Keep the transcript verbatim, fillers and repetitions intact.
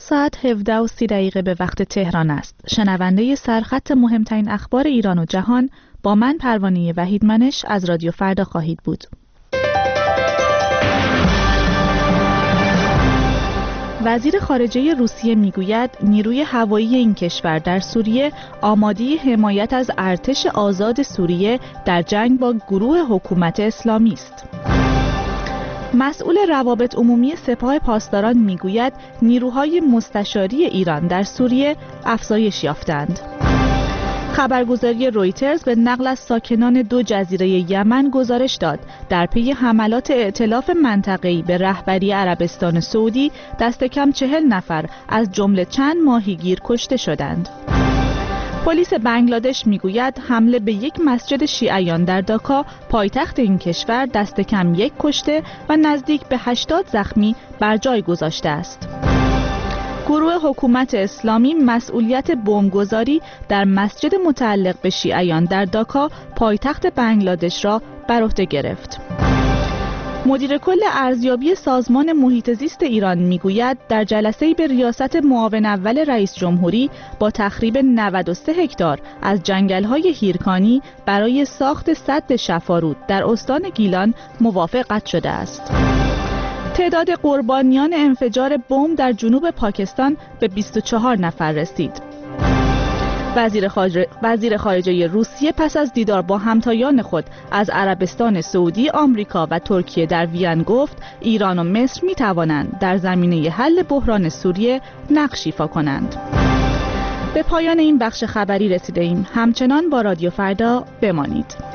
ساعت هفده و سی دقیقه به وقت تهران است. شنونده سرخط مهمترین اخبار ایران و جهان با من پروانه وحیدمنش از رادیو فردا خواهید بود. وزیر خارجه روسیه میگوید نیروی هوایی این کشور در سوریه آماده حمایت از ارتش آزاد سوریه در جنگ با گروه حکومت اسلامی است. مسئول روابط عمومی سپاه پاسداران میگوید نیروهای مستشاری ایران در سوریه افزایش یافتند. خبرگزاری رویترز به نقل از ساکنان دو جزیره یمن گزارش داد در پی حملات ائتلاف منطقه‌ای به رهبری عربستان سعودی دست کم چهل نفر از جمله چند ماهیگیر کشته شدند. پلیس بنگلادش میگوید حمله به یک مسجد شیعیان در داکا پایتخت این کشور دست کم یک کشته و نزدیک به هشتاد زخمی بر جای گذاشته است. گروه حکومت اسلامی مسئولیت بمبگذاری در مسجد متعلق به شیعیان در داکا پایتخت بنگلادش را بر عهده گرفت. مدیر کل ارزیابی سازمان محیط زیست ایران میگوید در جلسه‌ای به ریاست معاون اول رئیس جمهوری با تخریب نود و سه هکتار از جنگل‌های هیرکانی برای ساخت سد شفارود در استان گیلان موافقت شده است. تعداد قربانیان انفجار بمب در جنوب پاکستان به بیست و چهار نفر رسید. وزیر خارجه, وزیر خارجه روسیه پس از دیدار با همتایان خود از عربستان سعودی، آمریکا و ترکیه در وین گفت ایران و مصر می توانند در زمینه حل بحران سوریه نقش ایفا کنند. به پایان این بخش خبری رسیده ایم. همچنان با رادیو فردا بمانید.